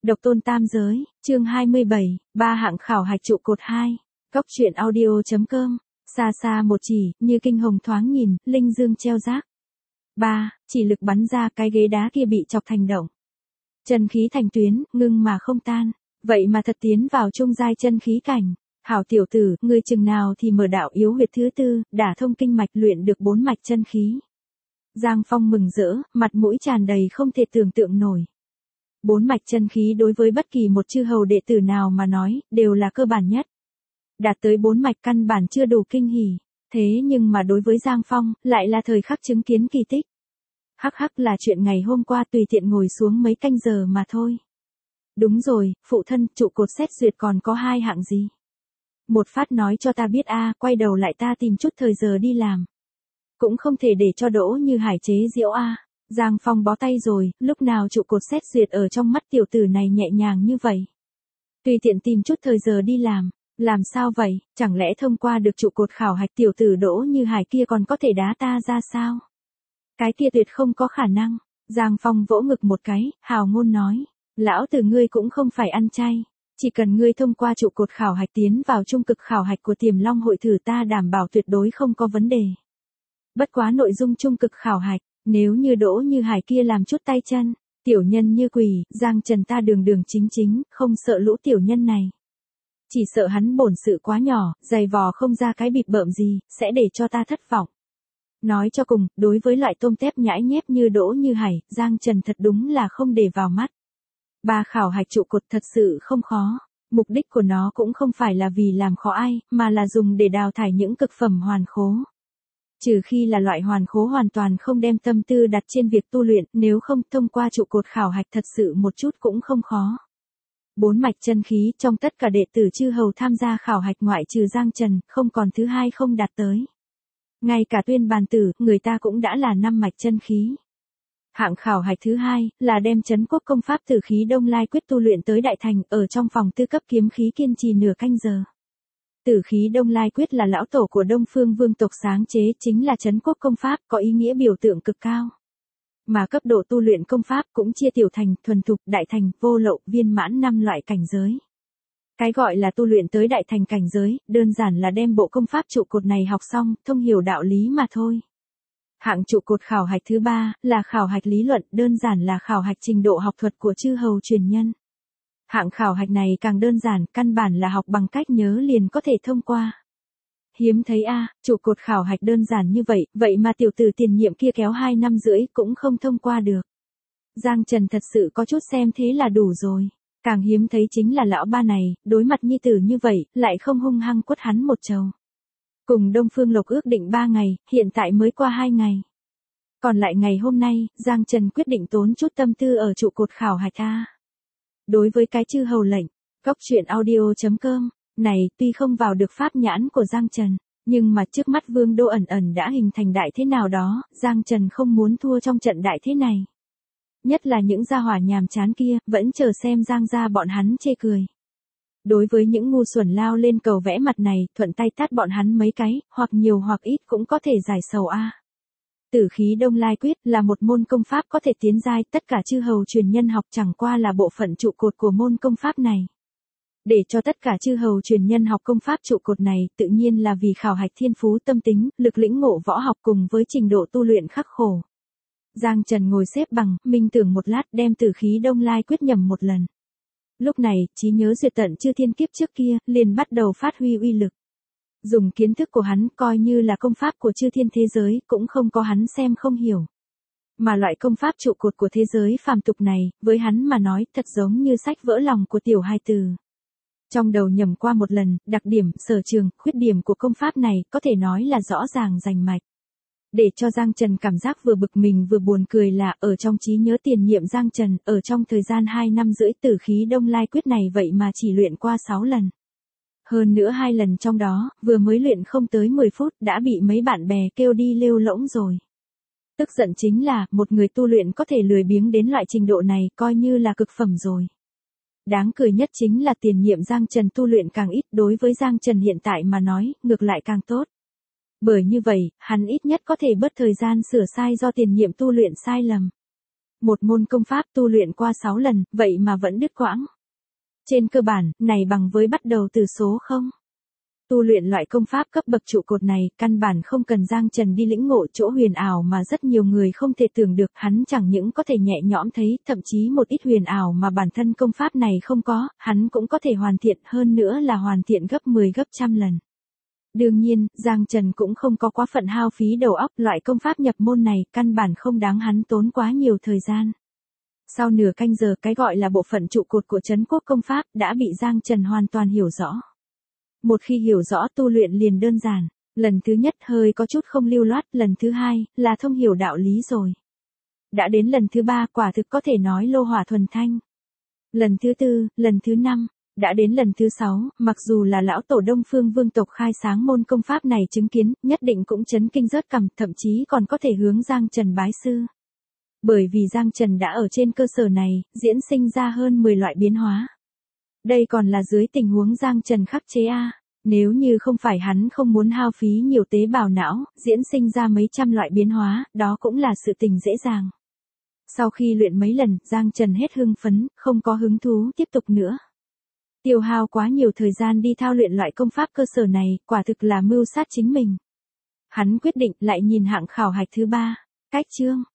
Độc tôn tam giới, chương 27, ba hạng khảo hạch trụ cột 2. Cốc truyện audio.com. Xa xa một chỉ, như kinh hồng thoáng nhìn, linh dương treo rác. 3. Chỉ lực bắn ra, cái ghế đá kia bị chọc thành động. Chân khí thành tuyến, ngưng mà không tan. Vậy mà thật tiến vào trung giai chân khí cảnh. Hảo tiểu tử, ngươi chừng nào thì mở đạo yếu huyệt thứ tư, đả thông kinh mạch, luyện được 4 mạch chân khí. Giang Phong mừng rỡ, mặt mũi tràn đầy không thể tưởng tượng nổi. 4 mạch chân khí đối với bất kỳ một chư hầu đệ tử nào mà nói, đều là cơ bản nhất. Đạt tới 4 mạch căn bản chưa đủ kinh hỉ, thế nhưng mà đối với Giang Phong, lại là thời khắc chứng kiến kỳ tích. Hắc hắc là chuyện ngày hôm qua tùy tiện ngồi xuống mấy canh giờ mà thôi. Đúng rồi, phụ thân, trụ cột xét duyệt còn có 2 hạng gì? Một phát nói cho ta biết a, quay đầu lại ta tìm chút thời giờ đi làm. Cũng không thể để cho Đỗ Như Hải chế giễu a. Giang Phong bó tay rồi, lúc nào trụ cột xét duyệt ở trong mắt tiểu tử này nhẹ nhàng như vậy. Tùy tiện tìm chút thời giờ đi làm sao vậy, chẳng lẽ thông qua được trụ cột khảo hạch tiểu tử Đỗ Như Hải kia còn có thể đá ta ra sao? Cái kia tuyệt không có khả năng. Giang Phong vỗ ngực một cái, hào ngôn nói, lão tử ngươi cũng không phải ăn chay. Chỉ cần ngươi thông qua trụ cột khảo hạch tiến vào trung cực khảo hạch của Tiềm Long hội thử ta đảm bảo tuyệt đối không có vấn đề. Bất quá nội dung trung cực khảo hạch, nếu như Đỗ Như Hải kia làm chút tay chân, tiểu nhân như quỷ, Giang Trần ta đường đường chính chính, không sợ lũ tiểu nhân này. Chỉ sợ hắn bổn sự quá nhỏ, dày vò không ra cái bịp bợm gì, sẽ để cho ta thất vọng. Nói cho cùng, đối với loại tôm tép nhãi nhép như Đỗ Như Hải, Giang Trần thật đúng là không để vào mắt. 3 khảo hạch trụ cột thật sự không khó, mục đích của nó cũng không phải là vì làm khó ai, mà là dùng để đào thải những cực phẩm hoàn khố. Trừ khi là loại hoàn khố hoàn toàn không đem tâm tư đặt trên việc tu luyện, nếu không thông qua trụ cột khảo hạch thật sự một chút cũng không khó. 4 mạch chân khí trong tất cả đệ tử chư hầu tham gia khảo hạch ngoại trừ Giang Trần, không còn thứ hai không đạt tới. Ngay cả Tuyên Bàn Tử, người ta cũng đã là 5 mạch chân khí. Hạng khảo hạch thứ hai là đem Trấn Quốc công pháp Tử khí Đông Lai quyết tu luyện tới đại thành, ở trong phòng tư cấp kiếm khí kiên trì nửa canh giờ. Tử khí Đông Lai quyết là lão tổ của Đông Phương Vương tộc sáng chế, chính là Trấn Quốc công pháp, có ý nghĩa biểu tượng cực cao. Mà cấp độ tu luyện công pháp cũng chia tiểu thành, thuần thục, đại thành, vô lậu, viên mãn 5 loại cảnh giới. Cái gọi là tu luyện tới đại thành cảnh giới, đơn giản là đem bộ công pháp trụ cột này học xong, thông hiểu đạo lý mà thôi. Hạng trụ cột khảo hạch thứ 3 là khảo hạch lý luận, đơn giản là khảo hạch trình độ học thuật của chư hầu truyền nhân. Hạng khảo hạch này càng đơn giản, căn bản là học bằng cách nhớ liền có thể thông qua. Hiếm thấy a, trụ cột khảo hạch đơn giản như vậy, vậy mà tiểu tử tiền nhiệm kia kéo 2 năm rưỡi cũng không thông qua được. Giang Trần thật sự có chút xem thế là đủ rồi. Càng hiếm thấy chính là lão ba này, đối mặt nhi tử như vậy, lại không hung hăng quất hắn một trầu. Cùng Đông Phương Lộc ước định 3 ngày, hiện tại mới qua 2 ngày. Còn lại ngày hôm nay, Giang Trần quyết định tốn chút tâm tư ở trụ cột khảo hạch a. Đối với cái chư hầu lệnh, Cốc truyện audio.com, này tuy không vào được pháp nhãn của Giang Trần, nhưng mà trước mắt Vương Đô ẩn ẩn đã hình thành đại thế nào đó, Giang Trần không muốn thua trong trận đại thế này. Nhất là những gia hỏa nhàm chán kia, vẫn chờ xem Giang gia bọn hắn chê cười. Đối với những ngu xuẩn lao lên cầu vẽ mặt này, thuận tay tát bọn hắn mấy cái, hoặc nhiều hoặc ít cũng có thể giải sầu a. Tử khí Đông Lai quyết là một môn công pháp có thể tiến giai, tất cả chư hầu truyền nhân học chẳng qua là bộ phận trụ cột của môn công pháp này. Để cho tất cả chư hầu truyền nhân học công pháp trụ cột này, tự nhiên là vì khảo hạch thiên phú tâm tính, lực lĩnh ngộ võ học cùng với trình độ tu luyện khắc khổ. Giang Trần ngồi xếp bằng, minh tưởng một lát, đem tử khí Đông Lai quyết nhẩm một lần. Lúc này, trí nhớ duyệt tận chư thiên kiếp trước kia, liền bắt đầu phát huy uy lực. Dùng kiến thức của hắn, coi như là công pháp của chư thiên thế giới, cũng không có hắn xem không hiểu. Mà loại công pháp trụ cột của thế giới phàm tục này, với hắn mà nói, thật giống như sách vỡ lòng của tiểu hài tử. Trong đầu nhẩm qua một lần, đặc điểm, sở trường, khuyết điểm của công pháp này, có thể nói là rõ ràng rành mạch. Để cho Giang Trần cảm giác vừa bực mình vừa buồn cười là, ở trong trí nhớ tiền nhiệm Giang Trần, ở trong thời gian 2 năm rưỡi tử khí Đông Lai quyết này vậy mà chỉ luyện qua 6 lần. Hơn nữa 2 lần trong đó, vừa mới luyện không tới 10 phút, đã bị mấy bạn bè kêu đi lêu lỗng rồi. Tức giận chính là, một người tu luyện có thể lười biếng đến loại trình độ này, coi như là cực phẩm rồi. Đáng cười nhất chính là tiền nhiệm Giang Trần tu luyện càng ít, đối với Giang Trần hiện tại mà nói, ngược lại càng tốt. Bởi như vậy, hắn ít nhất có thể bớt thời gian sửa sai do tiền nhiệm tu luyện sai lầm. Một môn công pháp tu luyện qua 6 lần, vậy mà vẫn đứt quãng. Trên cơ bản, này bằng với bắt đầu từ số 0. Tu luyện loại công pháp cấp bậc trụ cột này, căn bản không cần Giang Trần đi lĩnh ngộ chỗ huyền ảo mà rất nhiều người không thể tưởng được, hắn chẳng những có thể nhẹ nhõm thấy, thậm chí một ít huyền ảo mà bản thân công pháp này không có, hắn cũng có thể hoàn thiện, hơn nữa là hoàn thiện gấp 10 gấp trăm lần. Đương nhiên, Giang Trần cũng không có quá phận hao phí đầu óc, loại công pháp nhập môn này, căn bản không đáng hắn tốn quá nhiều thời gian. Sau nửa canh giờ, cái gọi là bộ phận trụ cột của Trấn Quốc công pháp, đã bị Giang Trần hoàn toàn hiểu rõ. Một khi hiểu rõ tu luyện liền đơn giản, lần thứ nhất hơi có chút không lưu loát, lần thứ hai, là thông hiểu đạo lý rồi. Đã đến lần thứ ba, quả thực có thể nói lô hỏa thuần thanh. Lần thứ tư, lần thứ năm, đã đến lần thứ 6, mặc dù là lão tổ Đông Phương Vương tộc khai sáng môn công pháp này chứng kiến, nhất định cũng chấn kinh rớt cằm, thậm chí còn có thể hướng Giang Trần bái sư. Bởi vì Giang Trần đã ở trên cơ sở này, diễn sinh ra hơn 10 loại biến hóa. Đây còn là dưới tình huống Giang Trần khắc chế A. Nếu như không phải hắn không muốn hao phí nhiều tế bào não, diễn sinh ra mấy trăm loại biến hóa, đó cũng là sự tình dễ dàng. Sau khi luyện mấy lần, Giang Trần hết hưng phấn, không có hứng thú tiếp tục nữa. Tiêu hao quá nhiều thời gian đi thao luyện loại công pháp cơ sở này, quả thực là mưu sát chính mình. Hắn quyết định lại nhìn hạng khảo hạch thứ 3, cách chương.